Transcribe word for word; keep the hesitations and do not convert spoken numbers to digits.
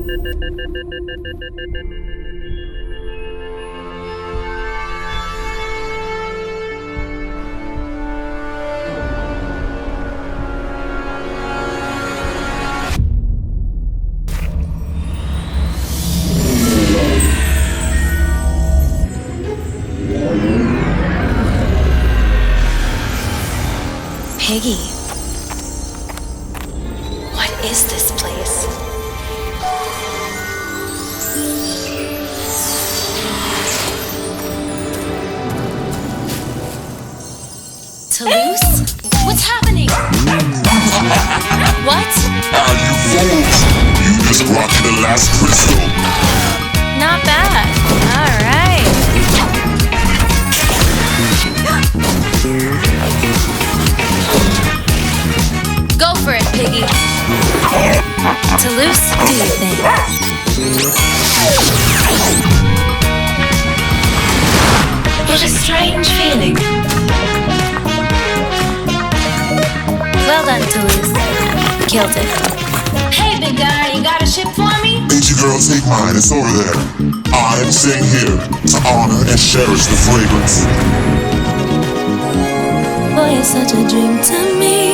Piggy, what is this place? Toulouse? What's happening? What? Are you fools? You just rocked the last crystal. Not bad. All right. Go for it, Piggy. Toulouse, do your thing. What a strange feeling. Well done, Toulouse. Killed it. Hey, big guy, you got a ship for me? Ain't you girl, take mine, it's over there. I'm staying here to honor and cherish the fragrance. Boy, you're such a dream to me.